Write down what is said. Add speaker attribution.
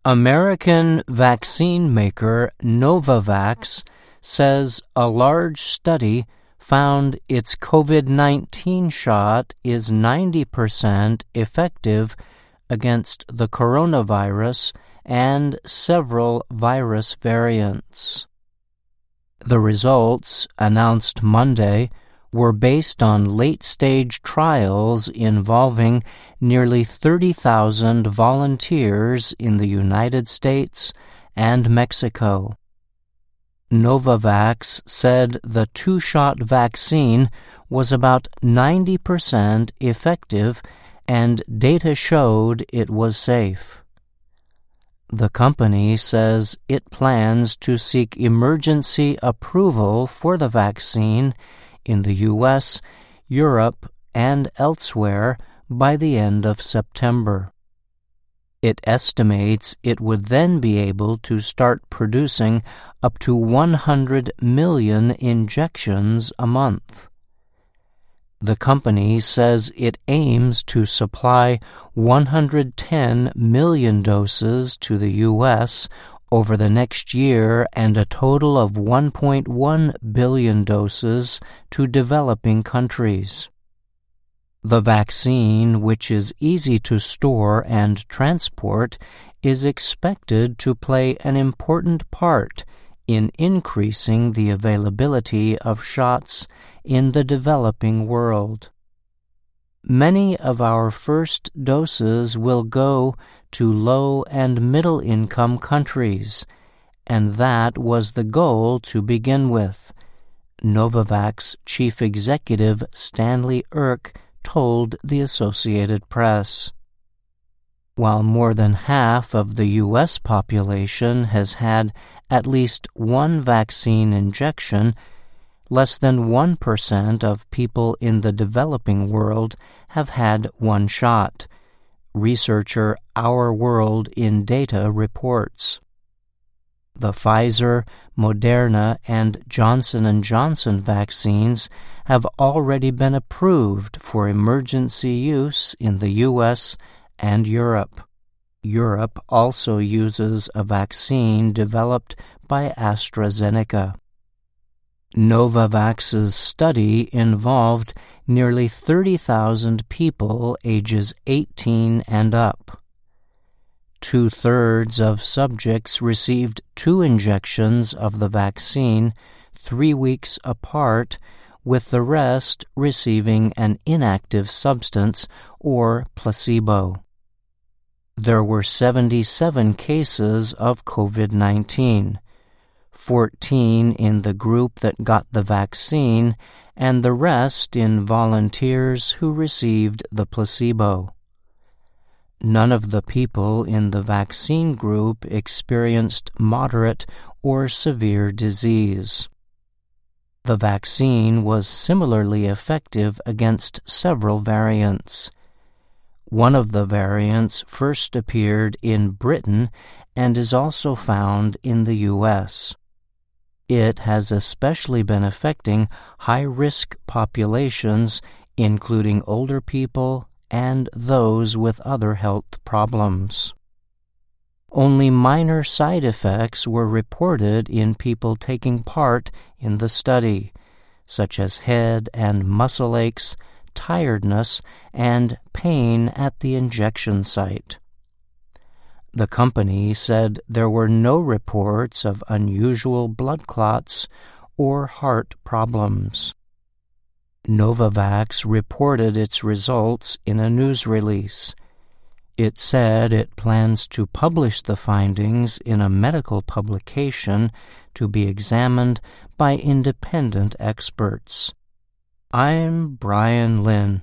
Speaker 1: American vaccine maker Novavax says a large study found its COVID-19 shot is 90% effective against the coronavirus and several virus variants. The results, announced Monday, were based on late-stage trials involving nearly 30,000 volunteers in the United States and Mexico. Novavax said the two-shot vaccine was about 90% effective and data showed it was safe. The company says it plans to seek emergency approval for the vaccine in the U.S., Europe, and elsewhere by the end of September. It estimates it would then be able to start producing up to 100 million injections a month. The company says it aims to supply 110 million doses to the U.S. over the next year and a total of 1.1 billion doses to developing countries. The vaccine, which is easy to store and transport, is expected to play an important part in increasing the availability of shots in the developing world. Many of our first doses will go to low- and middle-income countries, and that was the goal to begin with, Novavax Chief Executive Stanley Erck told the Associated Press. While more than half of the U.S. population has had at least one vaccine injection, less than 1% of people in the developing world have had one shot, researcher Our World in Data reports. The Pfizer, Moderna, and Johnson & Johnson vaccines have already been approved for emergency use in the U.S. and Europe. Europe also uses a vaccine developed by AstraZeneca. Novavax's study involved nearly 30,000 people ages 18 and up. 2/3 of subjects received 2 injections of the vaccine 3 weeks apart, with the rest receiving an inactive substance or placebo. There were 77 cases of COVID-19, 14 in the group that got the vaccine, and the rest in volunteers who received the placebo. None of the people in the vaccine group experienced moderate or severe disease. The vaccine was similarly effective against several variants. One of the variants first appeared in Britain and is also found in the U.S. It has especially been affecting high-risk populations, including older people and those with other health problems. Only minor side effects were reported in people taking part in the study, such as head and muscle aches, tiredness, and pain at the injection site. The company said there were no reports of unusual blood clots or heart problems. Novavax reported its results in a news release. It said it plans to publish the findings in a medical publication to be examined by independent experts. I'm Brian Lynn.